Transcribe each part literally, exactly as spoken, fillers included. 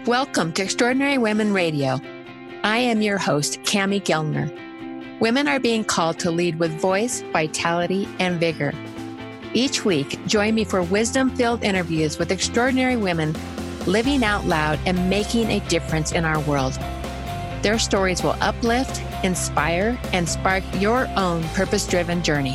Welcome to Extraordinary Women Radio. I am your host, Cami Gellner. Women are being called to lead with voice, vitality, and vigor. Each week, join me for wisdom-filled interviews with extraordinary women living out loud and making a difference in our world. Their stories will uplift, inspire, and spark your own purpose-driven journey.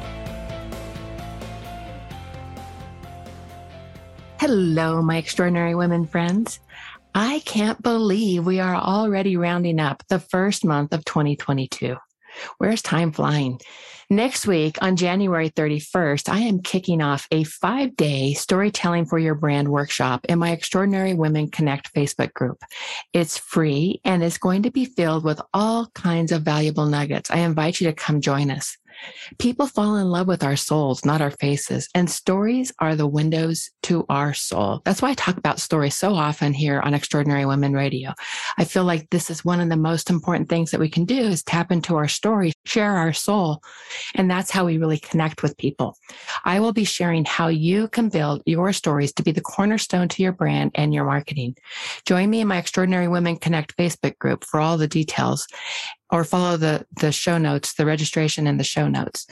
Hello, my extraordinary women friends. I can't believe we are already rounding up the first month of twenty twenty-two. Where's time flying? Next week on January thirty-first, I am kicking off a five-day storytelling for your brand workshop in my Extraordinary Women Connect Facebook group. It's free and it's going to be filled with all kinds of valuable nuggets. I invite you to come join us. People fall in love with our souls, not our faces, and stories are the windows to our soul. That's why I talk about stories so often here on Extraordinary Women Radio. I feel like this is one of the most important things that we can do is tap into our story, share our soul, and that's how we really connect with people. I will be sharing how you can build your stories to be the cornerstone to your brand and your marketing. Join me in my Extraordinary Women Connect Facebook group for all the details, or follow the, the show notes, the registration in the show notes.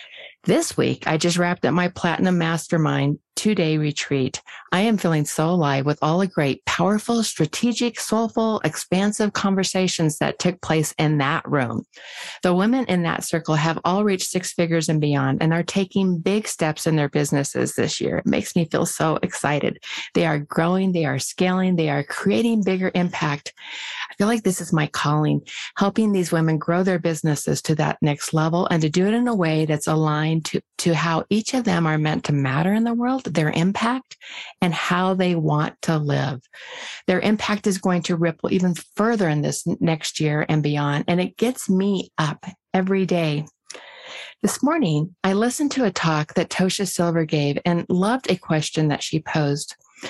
This week, I just wrapped up my Platinum Mastermind two-day retreat. I am feeling so alive with all the great, powerful, strategic, soulful, expansive conversations that took place in that room. The women in that circle have all reached six figures and beyond and are taking big steps in their businesses this year. It makes me feel so excited. They are growing, they are scaling, they are creating bigger impact. I feel like this is my calling, helping these women grow their businesses to that next level and to do it in a way that's aligned to, to how each of them are meant to matter in the world, their impact, and how they want to live. Their impact is going to ripple even further in this next year and beyond, and it gets me up every day. This morning, I listened to a talk that Tosha Silver gave and loved a question that she posed.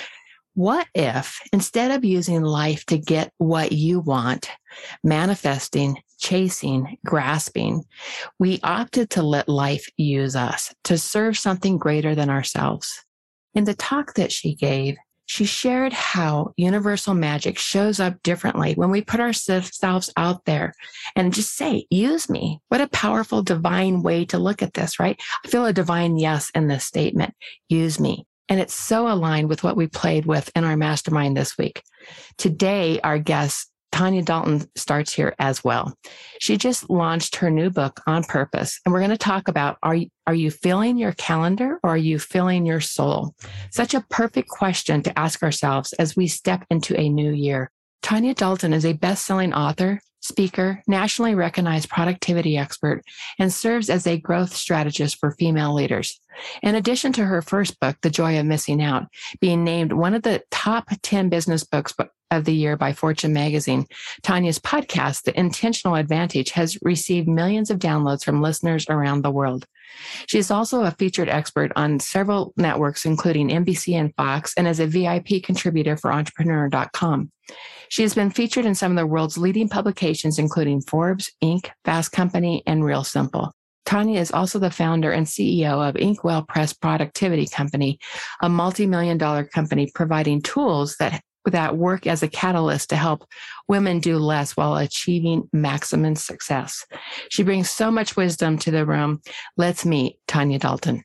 What if, instead of using life to get what you want, manifesting, chasing, grasping, we opted to let life use us to serve something greater than ourselves? In the talk that she gave, she shared how universal magic shows up differently when we put ourselves out there and just say, use me. What a powerful divine way to look at this, right? I feel a divine yes in this statement, use me. And it's so aligned with what we played with in our mastermind this week. Today, our guest, Tanya Dalton, starts here as well. She just launched her new book, On Purpose, and we're going to talk about, are you, are you filling your calendar or are you filling your soul? Such a perfect question to ask ourselves as we step into a new year. Tanya Dalton is a best-selling author, speaker, nationally recognized productivity expert, and serves as a growth strategist for female leaders. In addition to her first book, The Joy of Missing Out, being named one of the top ten business books of the year by Fortune magazine, Tanya's podcast, The Intentional Advantage, has received millions of downloads from listeners around the world. She is also a featured expert on several networks, including N B C and Fox, and is a V I P contributor for entrepreneur dot com. She has been featured in some of the world's leading publications, including Forbes, Inc, Fast Company, and Real Simple. Tanya is also the founder and C E O of Inkwell Press Productivity Company, a multi-million dollar company providing tools that that work as a catalyst to help women do less while achieving maximum success. She brings so much wisdom to the room. Let's meet Tanya Dalton.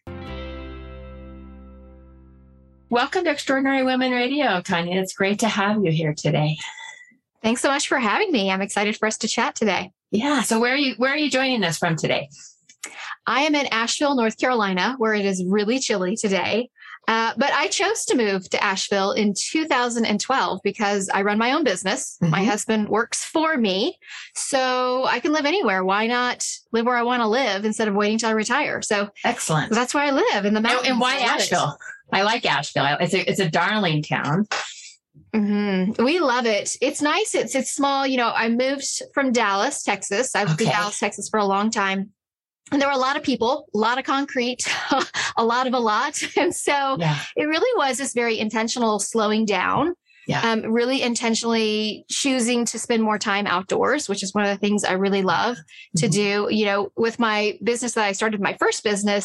Welcome to Extraordinary Women Radio, Tanya. It's great to have you here today. Thanks so much for having me. I'm excited for us to chat today. Yeah. So where are you, where are you joining us from today? I am in Asheville, North Carolina, where it is really chilly today. Uh, but I chose to move to Asheville in two thousand twelve because I run my own business. Mm-hmm. My husband works for me, so I can live anywhere. Why not live where I want to live instead of waiting till I retire? So excellent. That's where I live in the mountains. And, and why Asheville? I like Asheville. It's a, it's a darling town. Mm-hmm. We love it. It's nice. It's, it's small. You know, I moved from Dallas, Texas. I've been in Dallas, Texas for a long time. And there were a lot of people, a lot of concrete, a lot of a lot. And so yeah. It really was this very intentional slowing down, yeah. um, really intentionally choosing to spend more time outdoors, which is one of the things I really love mm-hmm. to do. You know, with my business that I started, my first business,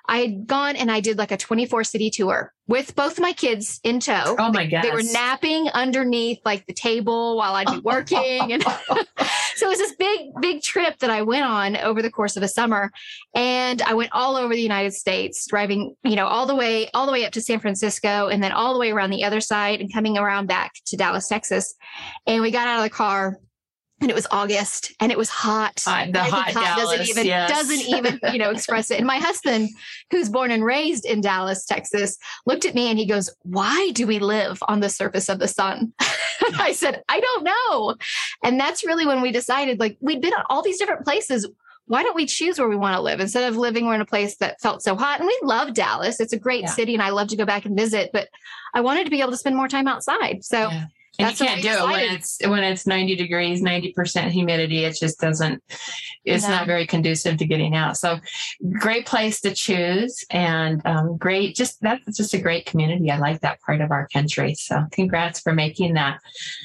I had gone and I did like a twenty-four city tour with both my kids in tow. Oh my gosh. They were napping underneath like the table while I'd be working. And so it was this big, big trip that I went on over the course of a summer. And I went all over the United States, driving, you know, all the way, all the way up to San Francisco and then all the way around the other side and coming around back to Dallas, Texas. And we got out of the car. And it was August and it was hot. Uh, the hot, hot Dallas, doesn't even, yes. doesn't even, you know, express it. And my husband, who's born and raised in Dallas, Texas, looked at me and he goes, why do we live on the surface of the sun? And I said, I don't know. And that's really when we decided, like, we'd been on all these different places. Why don't we choose where we want to live instead of living in a place that felt so hot? And we love Dallas. It's a great yeah. city and I love to go back and visit, but I wanted to be able to spend more time outside. So yeah. And That's you can't do it when it's when it's ninety degrees, ninety percent humidity. It just doesn't, it's no. not very conducive to getting out. So great place to choose and um, great, just that's just a great community. I like that part of our country. So congrats for making that.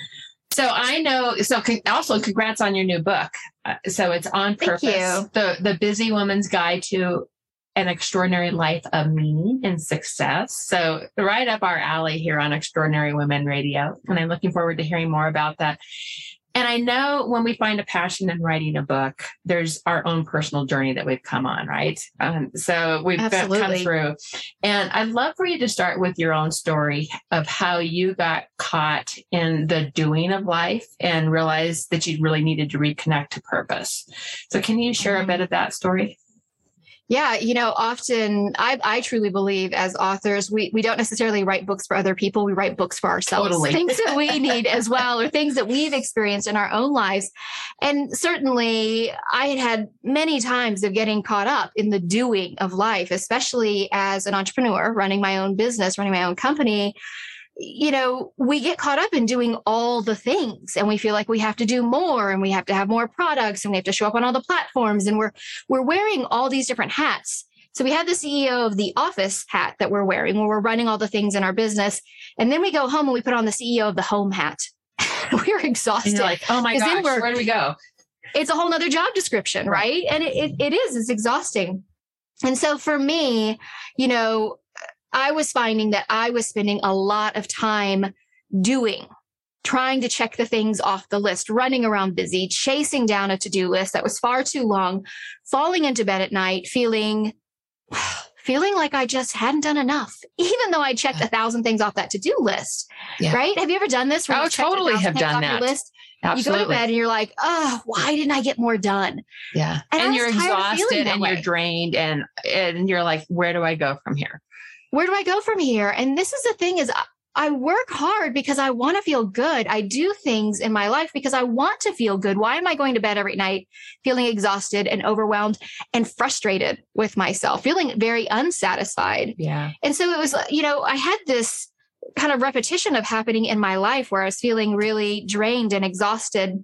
So I know, so con- also congrats on your new book. Uh, so it's On Purpose, the, the Busy Woman's Guide to An Extraordinary Life of Meaning and Success. So right up our alley here on Extraordinary Women Radio. And I'm looking forward to hearing more about that. And I know when we find a passion in writing a book, there's our own personal journey that we've come on, right? Um, so we've Absolutely. come through. And I'd love for you to start with your own story of how you got caught in the doing of life and realized that you really needed to reconnect to purpose. So can you share a bit of that story? Yeah, you know, often I, I truly believe as authors, we, we don't necessarily write books for other people. We write books for ourselves, totally. Things that we need as well, or things that we've experienced in our own lives. And certainly I had had many times of getting caught up in the doing of life, especially as an entrepreneur running my own business, running my own company. You know, we get caught up in doing all the things and we feel like we have to do more and we have to have more products and we have to show up on all the platforms and we're, we're wearing all these different hats. So we have the C E O of the office hat that we're wearing when we're running all the things in our business. And then we go home and we put on the C E O of the home hat. We're exhausted. And you're like, oh my gosh, where do we go? It's a whole nother job description, right? And it, it, it is, it's exhausting. And so for me, you know, I was finding that I was spending a lot of time doing, trying to check the things off the list, running around busy, chasing down a to-do list that was far too long, falling into bed at night, feeling, feeling like I just hadn't done enough, even though I checked a thousand things off that to-do list, yeah. right? Have you ever done this? Oh, totally have done that. List? Absolutely. You go to bed and you're like, oh, why didn't I get more done? Yeah. And, and you're exhausted and way. you're drained and, and you're like, where do I go from here? Where do I go from here? And this is the thing is I work hard because I want to feel good. I do things in my life because I want to feel good. Why am I going to bed every night feeling exhausted and overwhelmed and frustrated with myself, feeling very unsatisfied? Yeah. And so it was, you know, I had this kind of repetition of happening in my life where I was feeling really drained and exhausted.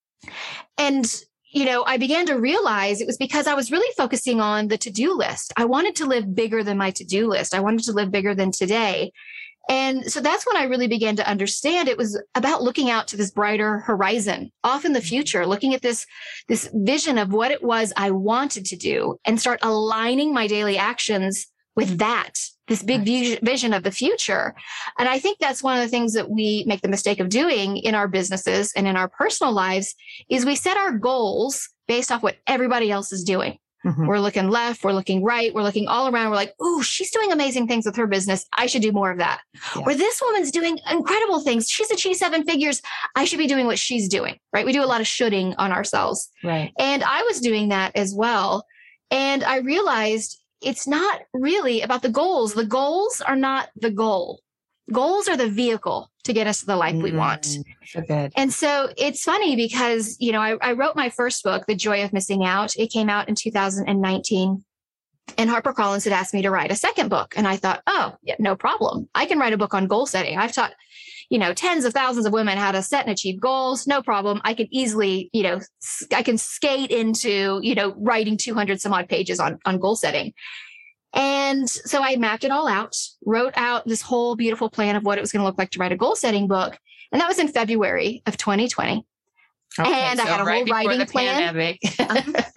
And you know, I began to realize it was because I was really focusing on the to-do list. I wanted to live bigger than my to-do list. I wanted to live bigger than today. And so that's when I really began to understand it was about looking out to this brighter horizon, off in the future, looking at this, this vision of what it was I wanted to do and start aligning my daily actions with that, this big right. vision of the future. And I think that's one of the things that we make the mistake of doing in our businesses and in our personal lives is we set our goals based off what everybody else is doing. Mm-hmm. We're looking left, we're looking right, we're looking all around. We're like, ooh, she's doing amazing things with her business. I should do more of that. Yeah. Or this woman's doing incredible things. She's achieved seven figures. I should be doing what she's doing, right? We do a lot of shoulding on ourselves. Right. And I was doing that as well. And I realized it's not really about the goals. The goals are not the goal. Goals are the vehicle to get us to the life mm, we want. So good. And so it's funny because, you know, I, I wrote my first book, The Joy of Missing Out. It came out in two thousand nineteen. And HarperCollins had asked me to write a second book. And I thought, oh, yeah, no problem. I can write a book on goal setting. I've taught, you know, tens of thousands of women how to set and achieve goals. No problem. I can easily, you know, I can skate into, you know, writing two hundred some odd pages on, on goal setting. And so I mapped it all out, wrote out this whole beautiful plan of what it was going to look like to write a goal setting book. And that was in February of twenty twenty. Okay, and so I had a right whole writing plan.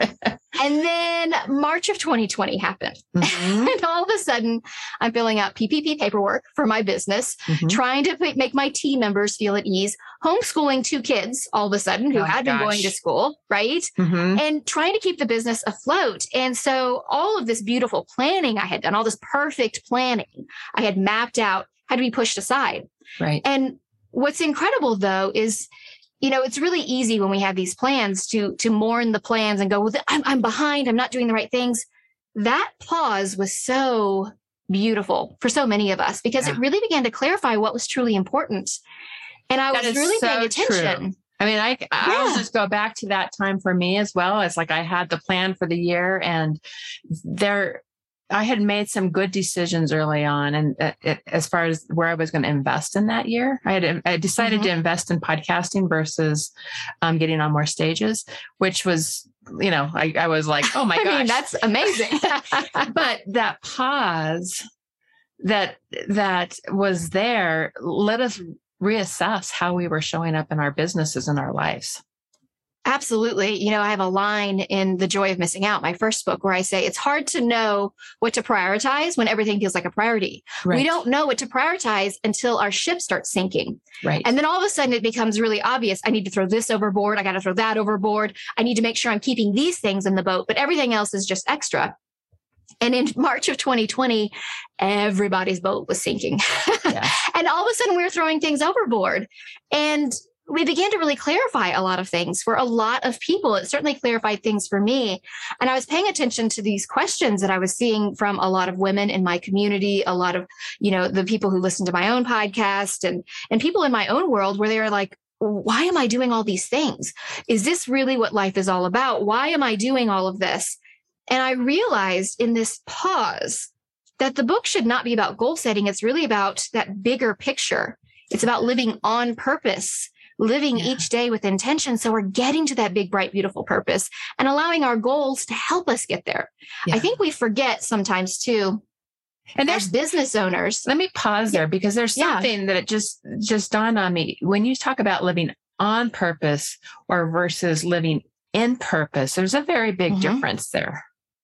And then March of twenty twenty happened. Mm-hmm. And all of a sudden, I'm filling out P P P paperwork for my business, mm-hmm. trying to p- make my team members feel at ease, homeschooling two kids all of a sudden who oh, had gosh. been going to school, right? Mm-hmm. And trying to keep the business afloat. And so all of this beautiful planning I had done, all this perfect planning I had mapped out, had to be pushed aside. Right. And what's incredible, though, is you know, it's really easy when we have these plans to to mourn the plans and go, well, I'm, I'm behind. I'm not doing the right things. That pause was so beautiful for so many of us because yeah. it really began to clarify what was truly important. And I that was really so paying attention. True. I mean, I, I'll yeah. just go back to that time for me as well. It's like I had the plan for the year and there, I had made some good decisions early on. And it, it, as far as where I was going to invest in that year, I had I decided mm-hmm. to invest in podcasting versus um, getting on more stages, which was, you know, I, I was like, oh my gosh. I mean, that's amazing. But that pause that, that was there, let us reassess how we were showing up in our businesses and our lives. Absolutely. You know, I have a line in The Joy of Missing Out, my first book, where I say it's hard to know what to prioritize when everything feels like a priority. Right. We don't know what to prioritize until our ship starts sinking. Right. And then all of a sudden it becomes really obvious. I need to throw this overboard. I got to throw that overboard. I need to make sure I'm keeping these things in the boat, but everything else is just extra. And in March of twenty twenty, everybody's boat was sinking. Yeah. And all of a sudden we were throwing things overboard. And we began to really clarify a lot of things for a lot of people. It certainly clarified things for me. And I was paying attention to these questions that I was seeing from a lot of women in my community, a lot of, you know, the people who listen to my own podcast and, and people in my own world where they are like, why am I doing all these things? Is this really what life is all about? Why am I doing all of this? And I realized in this pause that the book should not be about goal setting. It's really about that bigger picture. It's about living on purpose, living yeah. each day with intention. So we're getting to that big, bright, beautiful purpose and allowing our goals to help us get there. Yeah. I think we forget sometimes too. And there's business owners. Let me pause there because there's something yeah. that it just, just dawned on me. When you talk about living on purpose or versus living in purpose, there's a very big mm-hmm. difference there.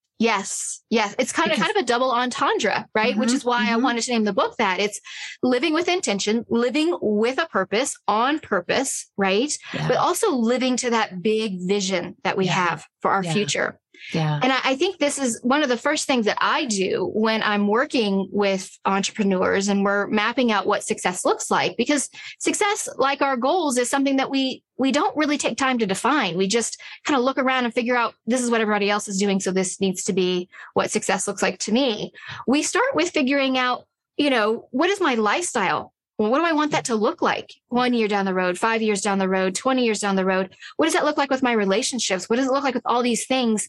Yes. Yes. It's kind because, of kind of a double entendre, right? Mm-hmm, Which is why mm-hmm. I wanted to name the book that. It's living with intention, living with a purpose, on purpose, right? Yeah. But also living to that big vision that we yeah. have for our yeah. future. Yeah. And I, I think this is one of the first things that I do when I'm working with entrepreneurs and we're mapping out what success looks like, because success, like our goals, is something that we we don't really take time to define. We just kind of look around and figure out this is what everybody else is doing. So this needs to be what success looks like to me. We start with figuring out, you know, what is my lifestyle? Well, what do I want that to look like one year down the road, five years down the road, twenty years down the road? What does that look like with my relationships? What does it look like with all these things?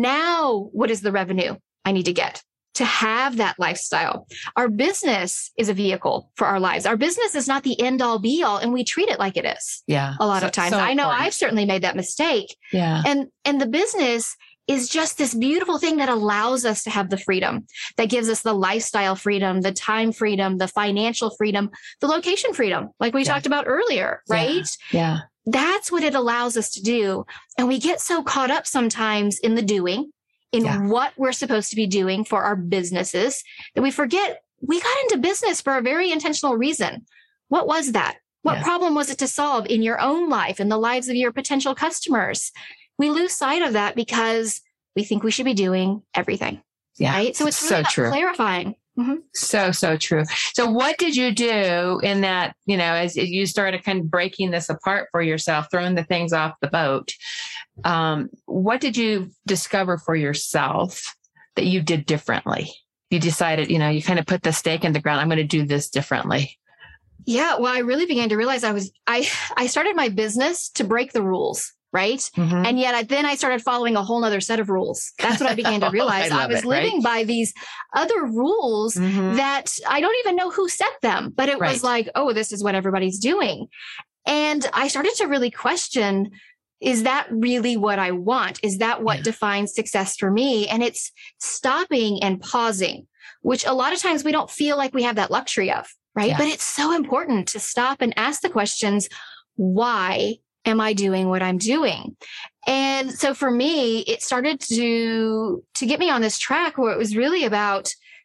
Now, what is the revenue I need to get to have that lifestyle? Our business is a vehicle for our lives. Our business is not the end all be all, and we treat it like it is. Yeah. A lot so, of times. So I know important. I've certainly made that mistake. Yeah. And, and the business is just this beautiful thing that allows us to have the freedom, that gives us the lifestyle freedom, the time freedom, the financial freedom, the location freedom, like we yeah. talked about earlier, right? Yeah. yeah. That's what it allows us to do. And we get so caught up sometimes in the doing, in yeah. what we're supposed to be doing for our businesses, that we forget we got into business for a very intentional reason. What was that? What yeah. problem was it to solve in your own life, in the lives of your potential customers? We lose sight of that because we think we should be doing everything. Yeah. Right. So it's really so about true. clarifying. Mm-hmm. So, so true. So what did you do in that, you know, as you started kind of breaking this apart for yourself, throwing the things off the boat? Um, what did you discover for yourself that you did differently? You decided, you know, you kind of put the stake in the ground. I'm going to do this differently. Yeah. Well, I really began to realize I was, I, I started my business to break the rules. Right. Mm-hmm. And yet I, then I started following a whole nother set of rules. That's what I began to realize. I, I was it, living right? by these other rules mm-hmm. that I don't even know who set them, but it right. was like, oh, this is what everybody's doing. And I started to really question, is that really what I want? Is that what yeah. defines success for me? And it's stopping and pausing, which a lot of times we don't feel like we have that luxury of, right? Yeah. But it's so important to stop and ask the questions, why am I doing what I'm doing? And so for me, it started to, to get me on this track where it was really about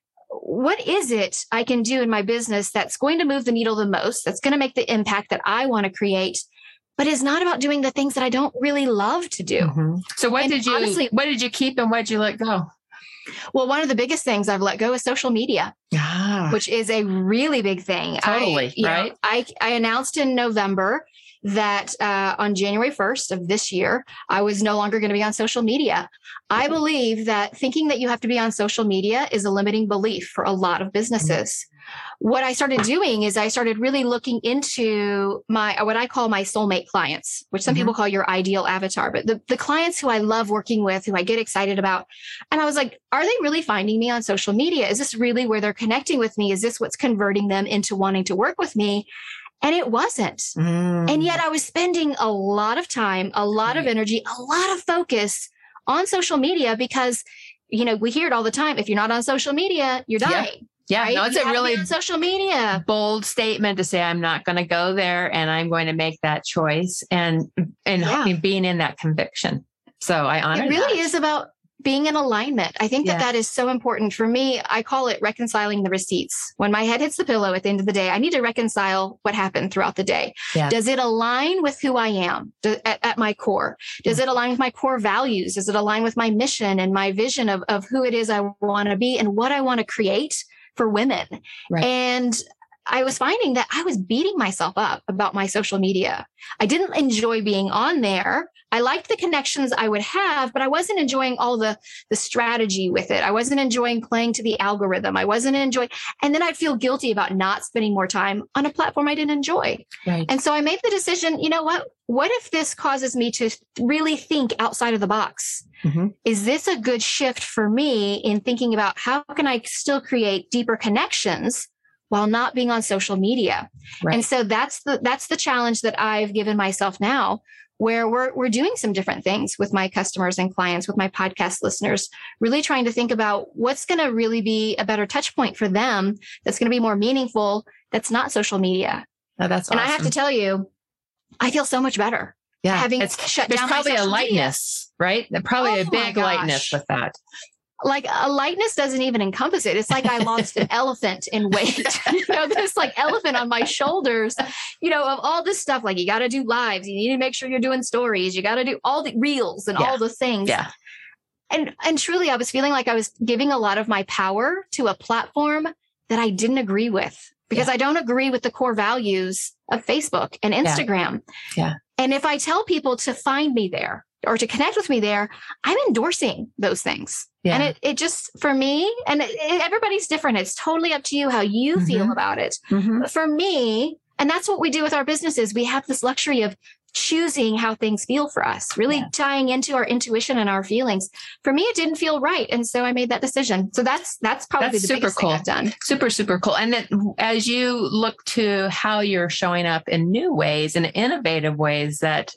what is it I can do in my business that's going to move the needle the most, that's going to make the impact that I want to create, but is not about doing the things that I don't really love to do. Mm-hmm. So what and did you, honestly, what did you keep and what did you let go? Well, one of the biggest things I've let go is social media, ah. which is a really big thing. Totally, I, right? Know, I, I announced in November that uh, on January first of this year, I was no longer going to be on social media. I believe that thinking that you have to be on social media is a limiting belief for a lot of businesses. What I started doing is I started really looking into my, what I call my soulmate clients, which some mm-hmm. people call your ideal avatar, but the, the clients who I love working with, who I get excited about. And I was like, are they really finding me on social media? Is this really where they're connecting with me? Is this what's converting them into wanting to work with me? And it wasn't. Mm. And yet I was spending a lot of time, a lot right. of energy, a lot of focus on social media because, you know, we hear it all the time. If you're not on social media, you're dying. Yeah, yeah. Right? No, it's you a really on social media bold statement to say, I'm not going to go there and I'm going to make that choice and, and yeah. being in that conviction. So I honor it really that. is about being in alignment. I think that yeah. that is so important for me. I call it reconciling the receipts. When my head hits the pillow at the end of the day, I need to reconcile what happened throughout the day. Yeah. Does it align with who I am Do, at, at my core? Does yeah. it align with my core values? Does it align with my mission and my vision of, of who it is I want to be and what I want to create for women? Right. And I was finding that I was beating myself up about my social media. I didn't enjoy being on there. I liked the connections I would have, but I wasn't enjoying all the, the strategy with it. I wasn't enjoying playing to the algorithm. I wasn't enjoying, and then I'd feel guilty about not spending more time on a platform I didn't enjoy. Right. And so I made the decision, you know what? What if this causes me to really think outside of the box? Mm-hmm. Is this a good shift for me in thinking about how can I still create deeper connections while not being on social media? Right. And so that's the, that's the challenge that I've given myself now, where we're, we're doing some different things with my customers and clients, with my podcast listeners, really trying to think about what's going to really be a better touch point for them. That's going to be more meaningful. That's not social media. Oh, that's awesome. And I have to tell you, I feel so much better. Yeah. Having it's, shut there's down probably my a lightness, media. Right? Probably oh a big lightness with that. Like a lightness doesn't even encompass it. It's like I lost an elephant in weight. You know, this like elephant on my shoulders, you know, of all this stuff. Like you got to do lives. You need to make sure you're doing stories. You got to do all the reels and yeah. all the things. Yeah. And, and truly, I was feeling like I was giving a lot of my power to a platform that I didn't agree with because yeah. I don't agree with the core values of Facebook and Instagram. Yeah. yeah. And if I tell people to find me there or to connect with me there, I'm endorsing those things. Yeah. And it, it just, for me, and it, it, everybody's different. It's totally up to you how you mm-hmm. feel about it. Mm-hmm. But for me, and that's what we do with our businesses, we have this luxury of choosing how things feel for us, really yeah. tying into our intuition and our feelings. For me, it didn't feel right. And so I made that decision. So that's, that's probably that's the super biggest cool. thing I've done. Super, super cool. And it, as you look to how you're showing up in new ways and innovative ways, that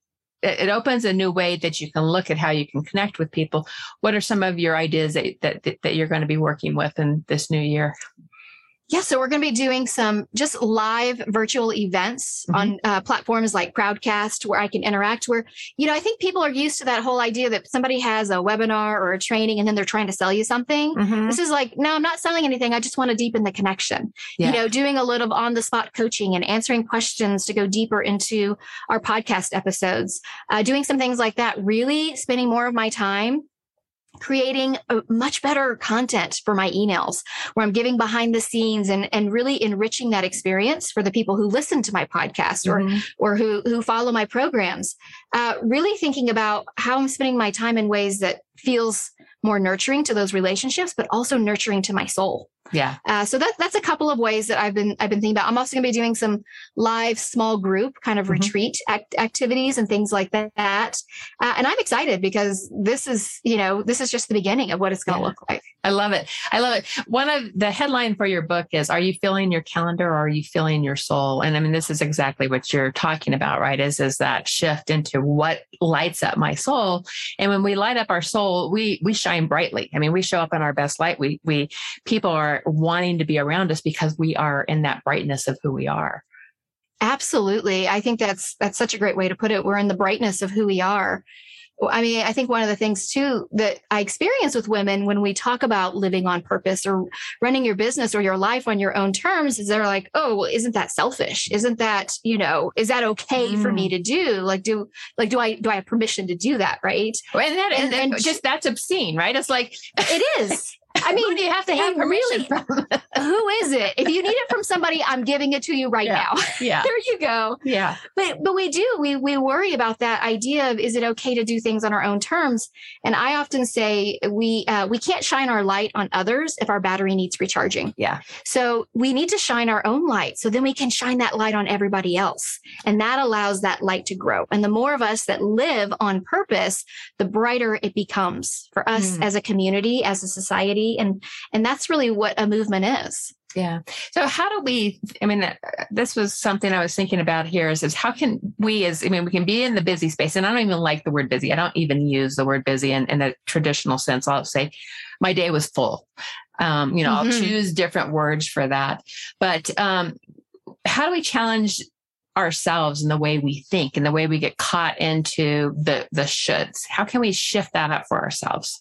it opens a new way that you can look at how you can connect with people. What are some of your ideas that, that, that you're going to be working with in this new year? Yeah, so we're going to be doing some just live virtual events mm-hmm. on uh, platforms like Crowdcast where I can interact where, you know, I think people are used to that whole idea that somebody has a webinar or a training and then they're trying to sell you something. Mm-hmm. This is like, no, I'm not selling anything. I just want to deepen the connection. Yeah. You know, doing a little on the spot coaching and answering questions to go deeper into our podcast episodes, uh, doing some things like that, really spending more of my time creating a much better content for my emails where I'm giving behind the scenes and, and really enriching that experience for the people who listen to my podcast mm-hmm. or, or who, who follow my programs. Uh, really thinking about how I'm spending my time in ways that feels more nurturing to those relationships, but also nurturing to my soul. Yeah. Uh, so that, that's a couple of ways that I've been, I've been thinking about. I'm also going to be doing some live small group kind of mm-hmm. retreat act- activities and things like that. Uh, and I'm excited because this is, you know, this is just the beginning of what it's going to yeah. look like. I love it. I love it. One of the headline for your book is, are you filling your calendar or are you filling your soul? And I mean, this is exactly what you're talking about, right? Is, is that shift into what lights up my soul. And when we light up our soul, we, we shine brightly. I mean, we show up in our best light. We, we, people are wanting to be around us because we are in that brightness of who we are. Absolutely. I think that's that's such a great way to put it. We're in the brightness of who we are. I mean, I think one of the things too that I experience with women when we talk about living on purpose or running your business or your life on your own terms is they're like, oh, well, isn't that selfish? Isn't that, you know, is that okay mm. for me to do? Like, do, like, do I, do I have permission to do that? Right. And that, and, and, and just, that's obscene, right? It's like, it is. I mean, do you have to have permission really, from? Who is it? If you need it from somebody, I'm giving it to you right yeah. now. Yeah. There you go. Yeah. But but we do, we we worry about that idea of, is it okay to do things on our own terms? And I often say we uh, we can't shine our light on others if our battery needs recharging. Yeah. So we need to shine our own light so then we can shine that light on everybody else. And that allows that light to grow. And the more of us that live on purpose, the brighter it becomes for us mm. as a community, as a society. And and that's really what a movement is. Yeah. So how do we, I mean, this was something I was thinking about here is, is how can we as, I mean, we can be in the busy space, and I don't even like the word busy. I don't even use the word busy in, in a traditional sense. I'll say my day was full. Um, you know, mm-hmm. I'll choose different words for that. But um, how do we challenge ourselves in the way we think and the way we get caught into the, the shoulds? How can we shift that up for ourselves?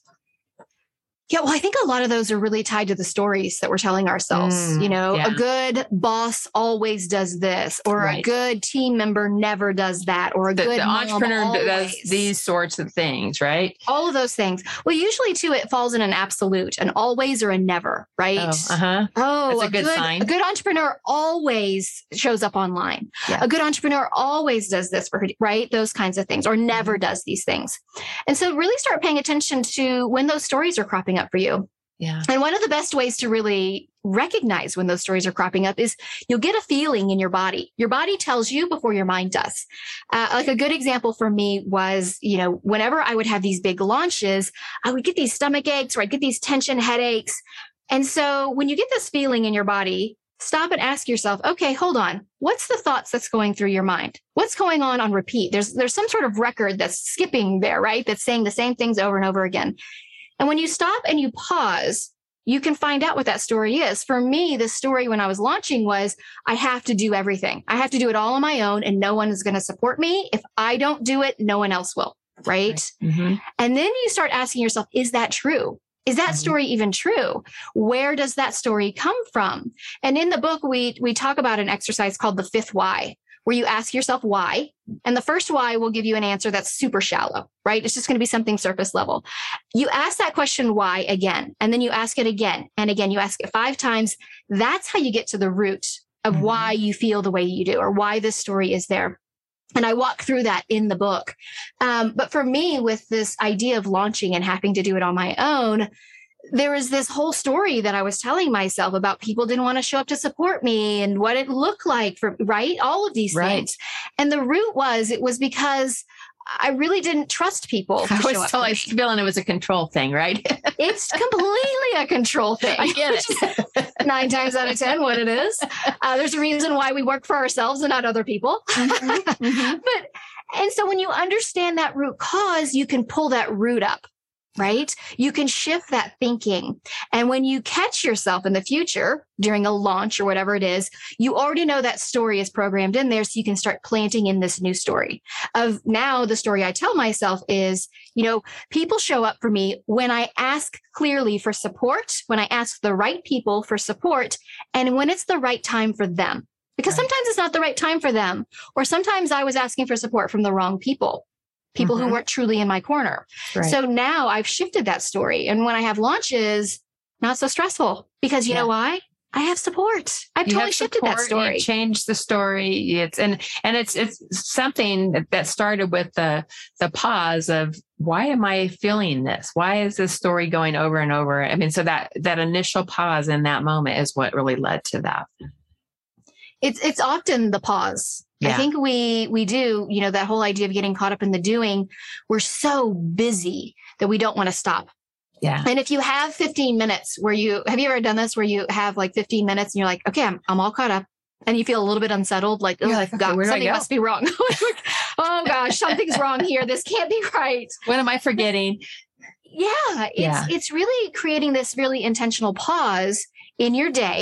Yeah, well, I think a lot of those are really tied to the stories that we're telling ourselves. Mm, you know, yeah. A good boss always does this, or right. a good team member never does that, or a the, good the mom entrepreneur always. does these sorts of things, right? All of those things. Well, usually too, it falls in an absolute, an always or a never, right? Oh, uh-huh. Oh, that's a, a good, good sign. A good entrepreneur always shows up online. Yeah. A good entrepreneur always does this for her, right? Those kinds of things, or never mm-hmm. does these things. And so really start paying attention to when those stories are cropping up for you. Yeah. And one of the best ways to really recognize when those stories are cropping up is you'll get a feeling in your body. Your body tells you before your mind does. Uh, like a good example for me was, you know, whenever I would have these big launches, I would get these stomach aches or I'd get these tension headaches. And so when you get this feeling in your body, stop and ask yourself, okay, hold on. What's the thoughts that's going through your mind? What's going on on repeat? There's, there's some sort of record that's skipping there, right? That's saying the same things over and over again. And when you stop and you pause, you can find out what that story is. For me, the story when I was launching was, I have to do everything. I have to do it all on my own and no one is going to support me. If I don't do it, no one else will. Right. right. Mm-hmm. And then you start asking yourself, is that true? Is that mm-hmm. story even true? Where does that story come from? And in the book, we, we talk about an exercise called the fifth why, where you ask yourself why. And the first why will give you an answer that's super shallow, right? It's just going to be something surface level. You ask that question why again, and then you ask it again and again. You ask it five times. That's how you get to the root of mm-hmm. why you feel the way you do or why this story is there. And I walk through that in the book. Um, but for me, with this idea of launching and having to do it on my own, there was this whole story that I was telling myself about people didn't want to show up to support me and what it looked like for, right? All of these right. things. And the root was, it was because I really didn't trust people. To I show was up feeling it was a control thing, right? It's completely a control thing. I get it. Nine times out of ten, what it is. Uh, there's a reason why we work for ourselves and not other people. Mm-hmm. Mm-hmm. But, and so when you understand that root cause, you can pull that root up. Right? You can shift that thinking. And when you catch yourself in the future during a launch or whatever it is, you already know that story is programmed in there. So you can start planting in this new story of now the story I tell myself is, you know, people show up for me when I ask clearly for support, when I ask the right people for support, and when it's the right time for them. Because right. sometimes it's not the right time for them. Or sometimes I was asking for support from the wrong people. People mm-hmm. who weren't truly in my corner. Right. So now I've shifted that story. And when I have launches, not so stressful because you yeah. know why? I have support. I've you totally have shifted support, that story. You changed the story. It's and and it's it's something that, that started with the the pause of why am I feeling this? Why is this story going over and over? I mean, so that that initial pause in that moment is what really led to that. It's it's often the pause. Yeah. I think we we do, you know, that whole idea of getting caught up in the doing. We're so busy that we don't want to stop. Yeah. And if you have fifteen minutes where you, have you ever done this where you have like fifteen minutes and you're like, okay, I'm, I'm all caught up and you feel a little bit unsettled, like, oh, like, okay, God, something must be wrong. Oh gosh, something's wrong here. This can't be right. What am I forgetting? Yeah. It's, yeah. it's really creating this really intentional pause in your day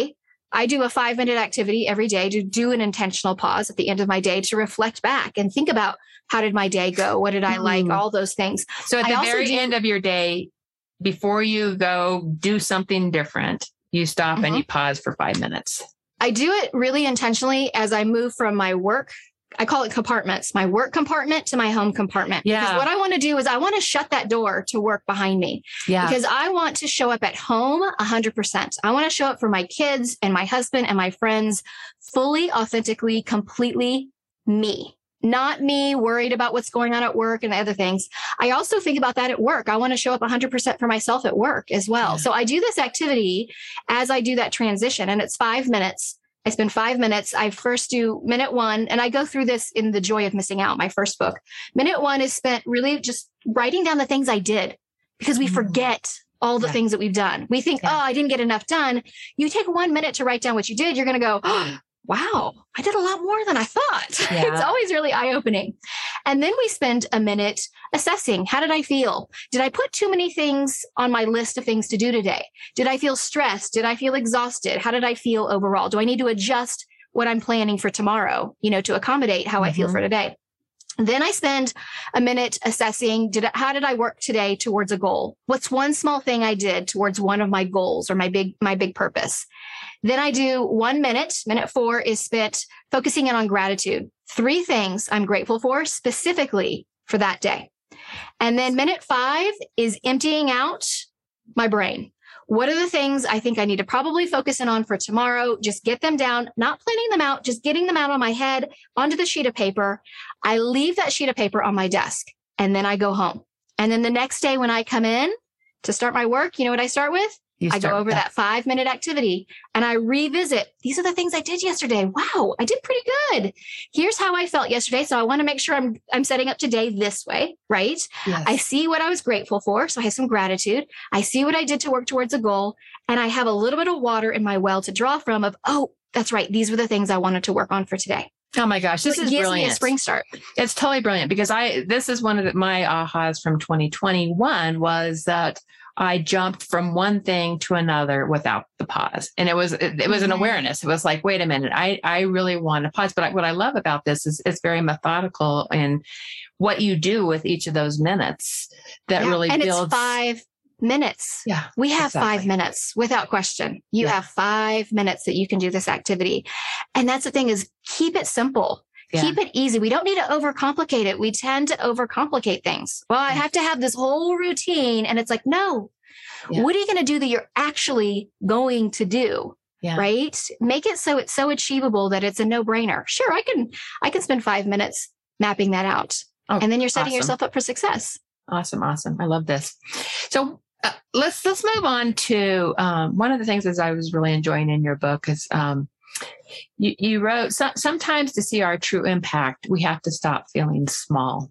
I do a five minute activity every day to do an intentional pause at the end of my day to reflect back and think about how did my day go? What did I like? All those things. So at the I also very do- end of your day, before you go do something different, you stop Mhm. and you pause for five minutes. I do it really intentionally as I move from my work. I call it compartments, my work compartment to my home compartment. Yeah. Because what I want to do is I want to shut that door to work behind me. Yeah. Because I want to show up at home one hundred percent. I want to show up for my kids and my husband and my friends fully, authentically, completely me. Not me worried about what's going on at work and other things. I also think about that at work. I want to show up one hundred percent for myself at work as well. Yeah. So I do this activity as I do that transition, and it's five minutes. I spend five minutes. I first do minute one, and I go through this in The Joy of Missing Out, my first book. Minute one is spent really just writing down the things I did, because we Mm. forget all the Yeah. things that we've done. We think, Yeah. oh, I didn't get enough done. You take one minute to write down what you did, you're going to go, oh, wow, I did a lot more than I thought. Yeah. It's always really eye-opening. And then we spend a minute assessing, how did I feel? Did I put too many things on my list of things to do today? Did I feel stressed? Did I feel exhausted? How did I feel overall? Do I need to adjust what I'm planning for tomorrow, you know, to accommodate how I feel Mhm. for today? Then I spend a minute assessing, did I, how did I work today towards a goal? What's one small thing I did towards one of my goals or my big, my big purpose? Then I do one minute. Minute four is spent focusing in on gratitude. Three things I'm grateful for specifically for that day. And then minute five is emptying out my brain. What are the things I think I need to probably focus in on for tomorrow? Just get them down, not planning them out, just getting them out on my head onto the sheet of paper. I leave that sheet of paper on my desk, and then I go home. And then the next day when I come in to start my work, you know what I start with? You I go start over with that five minute activity and I revisit. These are the things I did yesterday. Wow, I did pretty good. Here's how I felt yesterday. So I want to make sure I'm I'm setting up today this way, right? Yes. I see what I was grateful for. So I have some gratitude. I see what I did to work towards a goal. And I have a little bit of water in my well to draw from of, oh, that's right. These were the things I wanted to work on for today. Oh my gosh, this So it is gives brilliant. me a spring start. It's totally brilliant, because I this is one of the, my ahas from twenty twenty-one was that I jumped from one thing to another without the pause. And it was it, it was an Mhm. awareness. It was like, wait a minute, I, I really want to pause. But I, what I love about this is it's very methodical in what you do with each of those minutes that Yeah. really and builds. it's five minutes. Yeah, We have exactly. five minutes without question. You Yeah. have five minutes that you can do this activity. And that's the thing is keep it simple. Yeah. Keep it easy. We don't need to overcomplicate it. We tend to overcomplicate things. Well, I Yeah. have to have this whole routine. And it's like, no, Yeah. what are you going to do that you're actually going to do? Yeah. Right? Make it so it's so achievable that it's a no brainer. Sure. I can, I can spend five minutes mapping that out. Oh, and then you're setting awesome. yourself up for success. Awesome. Awesome. I love this. So uh, let's, let's move on to um, one of the things as I was really enjoying in your book is um, you, you wrote, so, sometimes to see our true impact, we have to stop feeling small.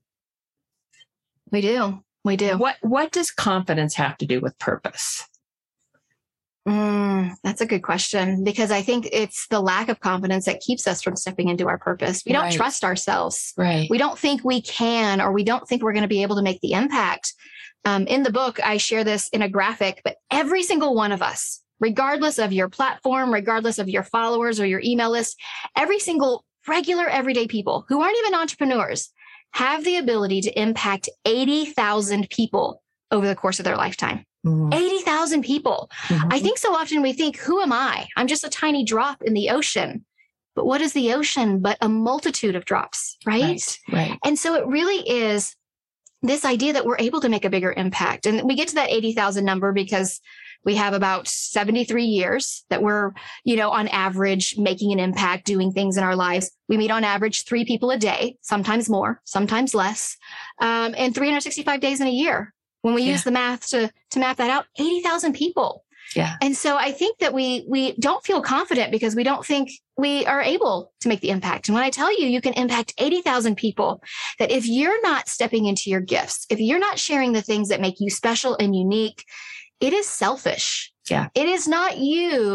We do. We do. What, what does confidence have to do with purpose? Mm, that's a good question, because I think it's the lack of confidence that keeps us from stepping into our purpose. We don't Right. trust ourselves. Right. We don't think we can, or we don't think we're going to be able to make the impact. Um, in the book, I share this in a graphic, but every single one of us, regardless of your platform, regardless of your followers or your email list, every single regular everyday people who aren't even entrepreneurs have the ability to impact eighty thousand people over the course of their lifetime. Mhm. eighty thousand people. Mhm. I think so often we think, who am I? I'm just a tiny drop in the ocean. But what is the ocean but a multitude of drops, right? Right. Right. And so it really is this idea that we're able to make a bigger impact. And we get to that eighty thousand number because we have about seventy-three years that we're, you know, on average making an impact, doing things in our lives. We meet on average three people a day, sometimes more, sometimes less, um, and three hundred sixty-five days in a year. When we Yeah. use the math to, to map that out, eighty thousand people. Yeah. And so I think that we we don't feel confident because we don't think we are able to make the impact. And when I tell you, you can impact eighty thousand people, that if you're not stepping into your gifts, if you're not sharing the things that make you special and unique, it is selfish. Yeah. It is not you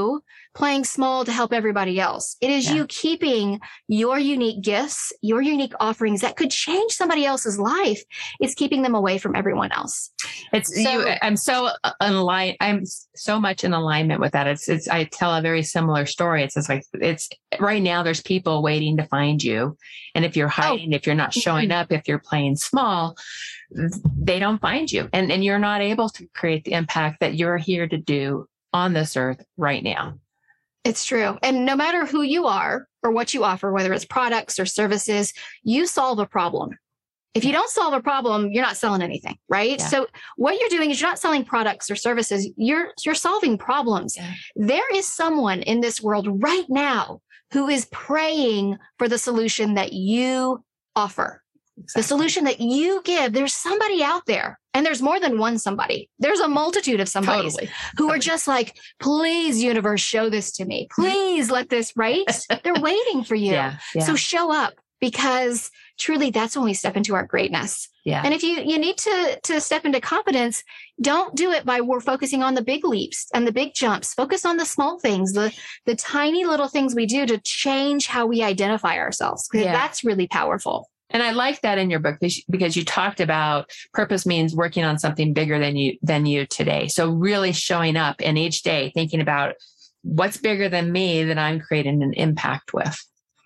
playing small to help everybody else. It is yeah. you keeping your unique gifts, your unique offerings that could change somebody else's life. It's keeping them away from everyone else. It's so, you. I'm so aligned. I'm so much in alignment with that. It's, it's, I tell a very similar story. It's just like, it's right now there's people waiting to find you. And if you're hiding, oh. if you're not showing up, if you're playing small, they don't find you. And, and you're not able to create the impact that you're here to do on this earth right now. It's true. And no matter who you are or what you offer, whether it's products or services, you solve a problem. If you don't solve a problem, you're not selling anything, right? Yeah. So what you're doing is you're not selling products or services. You're, you're solving problems. Yeah. There is someone in this world right now who is praying for the solution that you offer. Exactly. The solution that you give. There's somebody out there, and there's more than one somebody. There's a multitude of somebodies totally. who totally. are just like, please, universe, show this to me. Please let this, right? They're waiting for you. Yeah, yeah. So show up, because truly that's when we step into our greatness. Yeah. And if you, you need to, to step into confidence, don't do it by we're focusing on the big leaps and the big jumps. Focus on the small things, the, the tiny little things we do to change how we identify ourselves, because yeah. that's really powerful. And I like that in your book because you talked about purpose means working on something bigger than you, than you today. So really showing up in each day, thinking about what's bigger than me that I'm creating an impact with.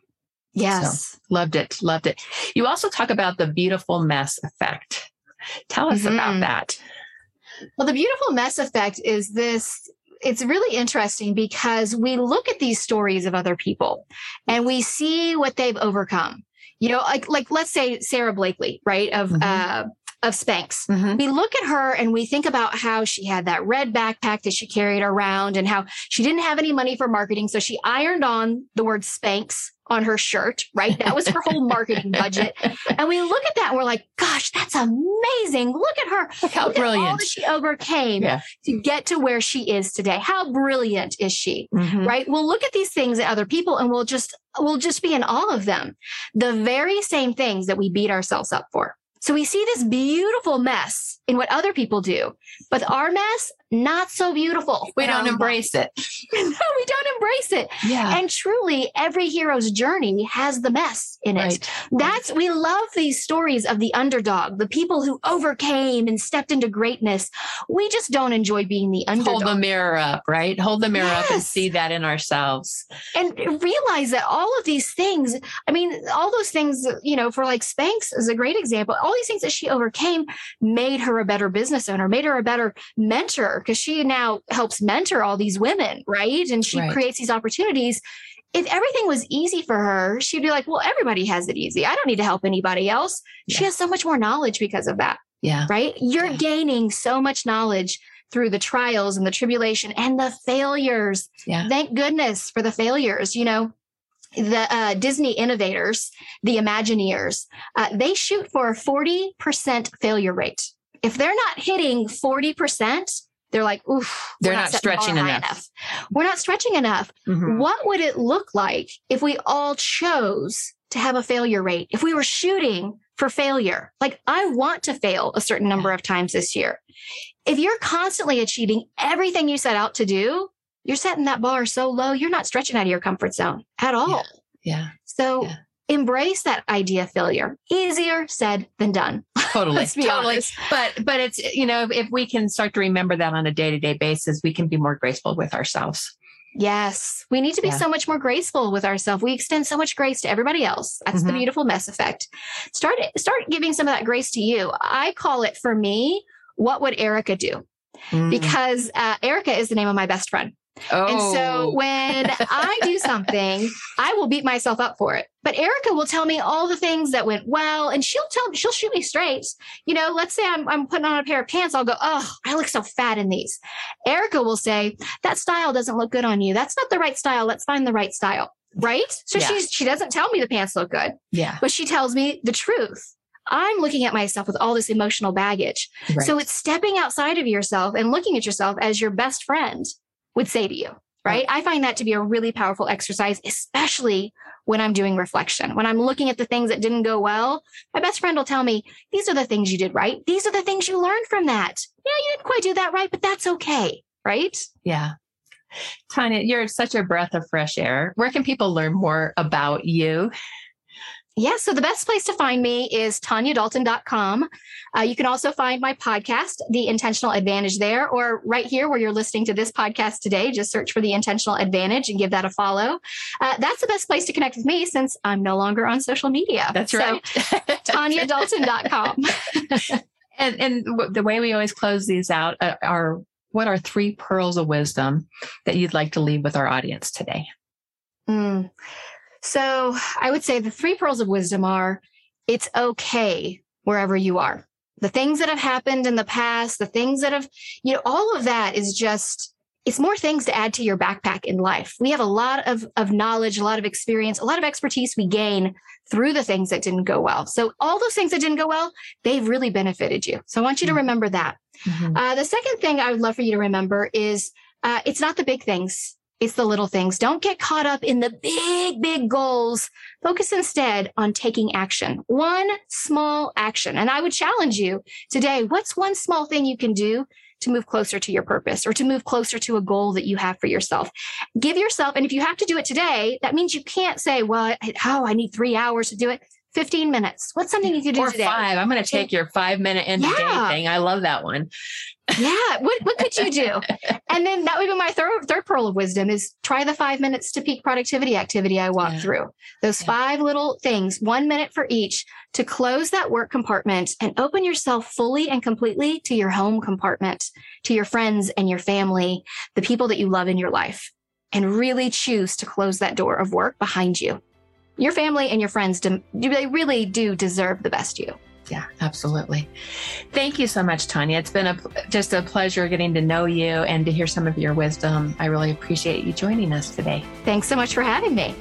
Yes. So, loved it. Loved it. You also talk about the beautiful mess effect. Tell us mm-hmm. about that. Well, the beautiful mess effect is this. It's really interesting because we look at these stories of other people and we see what they've overcome. You know, like, like let's say Sarah Blakely, right? Of, mm-hmm. uh, of Spanx. Mm-hmm. We look at her and we think about how she had that red backpack that she carried around and how she didn't have any money for marketing. So she ironed on the word Spanx on her shirt, right? That was her whole marketing budget. And we look at that and we're like, gosh, that's amazing. Look at her. Look how look brilliant. At all that she overcame yeah. to get to where she is today. How brilliant is she, mm-hmm. right? We'll look at these things at other people and we'll just, we'll just be in awe of them. The very same things that we beat ourselves up for. So we see this beautiful mess in what other people do, but our mess, not so beautiful. We don't embrace it. No, we don't embrace it. Yeah. And truly, every hero's journey has the mess in it. Right. That's, we love these stories of the underdog, the people who overcame and stepped into greatness. We just don't enjoy being the underdog. Hold the mirror up, right? Hold the mirror yes. up and see that in ourselves. And realize that all of these things, I mean, all those things, you know, for like Spanx is a great example. All these things that she overcame made her a better business owner, made her a better mentor, because she now helps mentor all these women, right? And she right. creates these opportunities. If everything was easy for her, she'd be like, well, everybody has it easy. I don't need to help anybody else. Yeah. She has so much more knowledge because of that. Yeah. Right? You're yeah. gaining so much knowledge through the trials and the tribulation and the failures. Yeah. Thank goodness for the failures, you know. The uh, Disney innovators, the Imagineers, uh, they shoot for a forty percent failure rate. If they're not hitting forty percent, they're like, oof, they're not, not stretching enough. enough. We're not stretching enough. Mm-hmm. What would it look like if we all chose to have a failure rate? If we were shooting for failure, like I want to fail a certain number of times this year. If you're constantly achieving everything you set out to do, you're setting that bar so low, you're not stretching out of your comfort zone at all. Yeah. yeah. So yeah. embrace that idea of failure. Easier said than done. Totally. Let's be totally. honest. But, but it's, you know, if, if we can start to remember that on a day-to-day basis, we can be more graceful with ourselves. Yes. We need to be yeah. so much more graceful with ourselves. We extend so much grace to everybody else. That's mm-hmm. the beautiful mess effect. Start, start giving some of that grace to you. I call it, for me, what would Erica do? Mm. Because uh, Erica is the name of my best friend. Oh. And so when I do something, I will beat myself up for it. But Erica will tell me all the things that went well, and she'll tell me, she'll shoot me straight. You know, let's say I'm, I'm putting on a pair of pants. I'll go, oh, I look so fat in these. Erica will say, that style doesn't look good on you. That's not the right style. Let's find the right style. Right. So yeah. she's, she doesn't tell me the pants look good. Yeah. But she tells me the truth. I'm looking at myself with all this emotional baggage. Right. So it's stepping outside of yourself and looking at yourself as your best friend would say to you, right? I find that to be a really powerful exercise, especially when I'm doing reflection. When I'm looking at the things that didn't go well, my best friend will tell me, these are the things you did right. These are the things you learned from that. Yeah, you didn't quite do that right, but that's okay, right? Yeah. Tanya, you're such a breath of fresh air. Where can people learn more about you? Yeah, so the best place to find me is tanya dalton dot com. Uh, you can also find my podcast, The Intentional Advantage, there, or right here where you're listening to this podcast today. Just search for The Intentional Advantage and give that a follow. Uh, that's the best place to connect with me since I'm no longer on social media. That's right. So, tanya dalton dot com. and, and the way we always close these out uh, are, what are three pearls of wisdom that you'd like to leave with our audience today? Mm. So I would say the three pearls of wisdom are, it's okay wherever you are. The things that have happened in the past, the things that have, you know, all of that is just, it's more things to add to your backpack in life. We have a lot of, of knowledge, a lot of experience, a lot of expertise we gain through the things that didn't go well. So all those things that didn't go well, they've really benefited you. So I want you to remember that. Mm-hmm. Uh, the second thing I would love for you to remember is uh, it's not the big things. It's the little things. Don't get caught up in the big, big goals. Focus instead on taking action. One small action. And I would challenge you today, what's one small thing you can do to move closer to your purpose or to move closer to a goal that you have for yourself? Give yourself, and if you have to do it today, that means you can't say, well, oh, I need three hours to do it. fifteen minutes. What's something you could do or today? Or five. I'm going to take your five minute end of yeah. day thing. I love that one. Yeah. What, what could you do? And then that would be my third, third pearl of wisdom is try the five minutes to peak productivity activity I walked yeah. through. Those yeah. five little things, one minute for each, to close that work compartment and open yourself fully and completely to your home compartment, to your friends and your family, the people that you love in your life, and really choose to close that door of work behind you. Your family and your friends, they really do deserve the best you. Yeah, absolutely. Thank you so much, Tanya. It's been a, just a pleasure getting to know you and to hear some of your wisdom. I really appreciate you joining us today. Thanks so much for having me.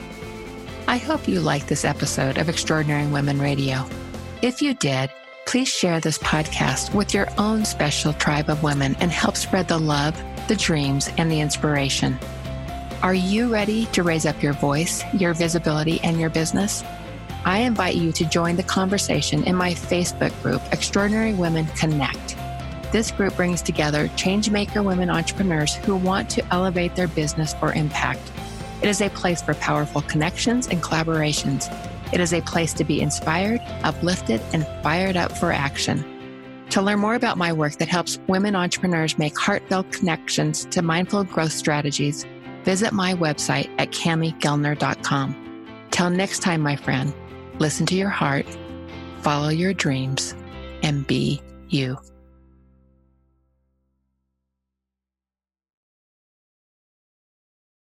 I hope you liked this episode of Extraordinary Women Radio. If you did, please share this podcast with your own special tribe of women and help spread the love, the dreams, and the inspiration. Are you ready to raise up your voice, your visibility, and your business? I invite you to join the conversation in my Facebook group, Extraordinary Women Connect. This group brings together changemaker women entrepreneurs who want to elevate their business for impact. It is a place for powerful connections and collaborations. It is a place to be inspired, uplifted, and fired up for action. To learn more about my work that helps women entrepreneurs make heartfelt connections to mindful growth strategies, visit my website at cami gellner dot com. Till next time, my friend, listen to your heart, follow your dreams, and be you.